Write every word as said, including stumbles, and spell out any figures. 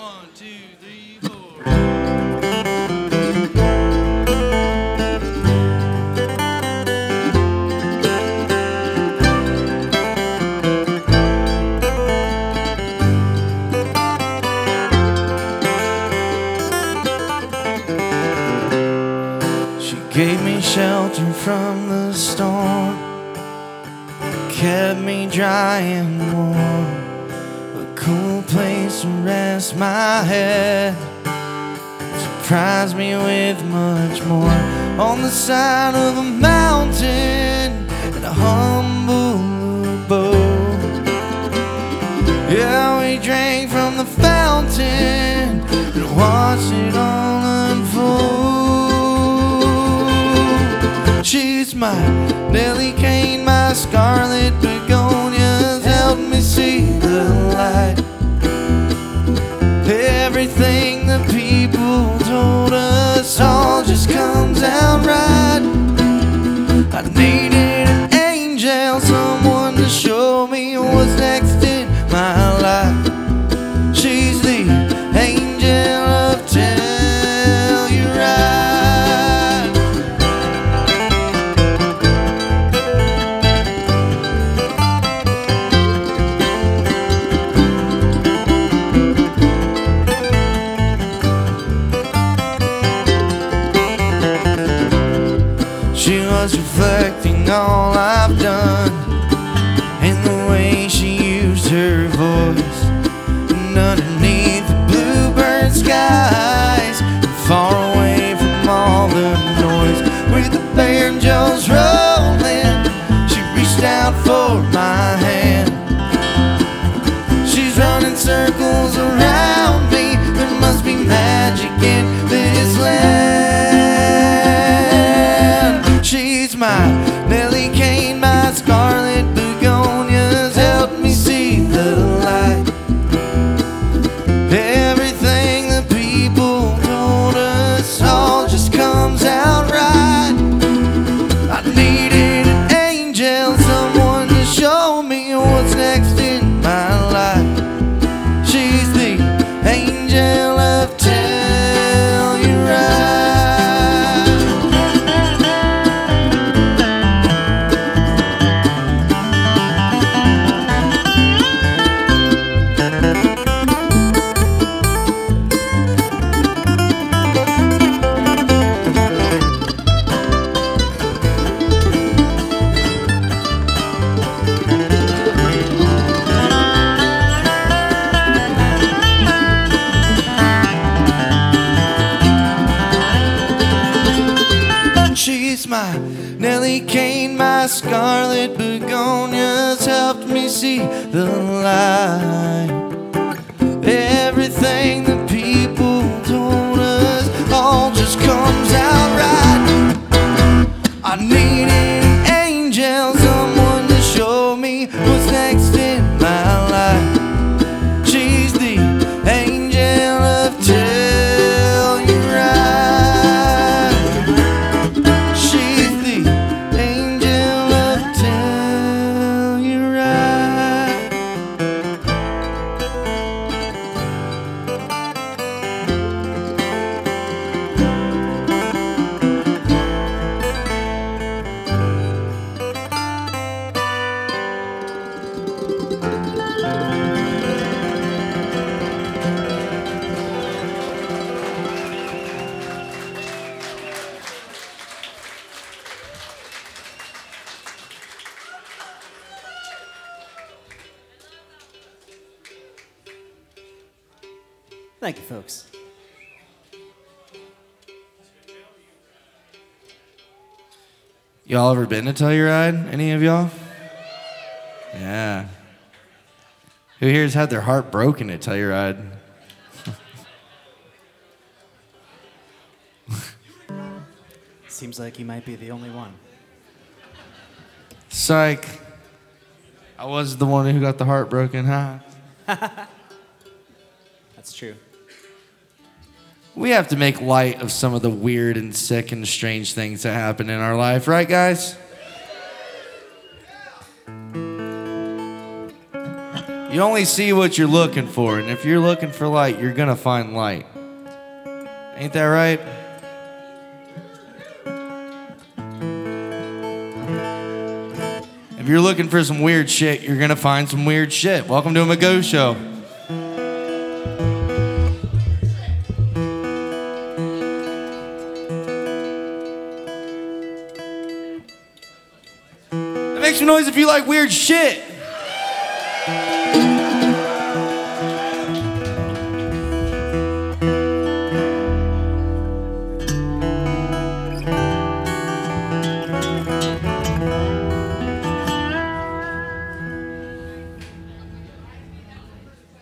One, two, three, four. She gave me shelter from the storm, kept me dry and warm, a cool place to rest my head, surprised me with much more. On the side of a mountain in a humble abode, yeah, we drank from the fountain and watched it all unfold. She's my Nellie Kane, my scarlet begonias, helped me see the light. Everything the people told us all just comes out right. I needed an angel, someone to show me what's next in my life. She's the angel of Telluride. She was reflecting all I've done in the way she used her voice. And underneath the bluebird skies, far away from all the noise, with the banjos rolling, she reached out for my hand. She's running circles around me, there must be magic in this land. She's my Nellie Kane, my scarlet begonias, helped me see the light. Everything the people told us all just comes out right. I needed an angel, someone to show me what's next in my life. She's the angel of Telluride. She's my Nellie Kane, my scarlet begonias, helped me see the light. Everything the people told us all just comes out right. I needed an angel, someone to show me what's next in my life. She's the angel of Telluride. Thank you, folks. Y'all ever been to Telluride? Any of y'all? Yeah. Who here's had their heart broken at Telluride? Seems like you might be the only one. Psych. I was the one who got the heart broken, huh? That's true. We have to make light of some of the weird and sick and strange things that happen in our life, right, guys? You only see what you're looking for, and if you're looking for light, you're gonna find light. Ain't that right? If you're looking for some weird shit, you're gonna find some weird shit. Welcome to a Mago Show. Make some noise if you like weird shit.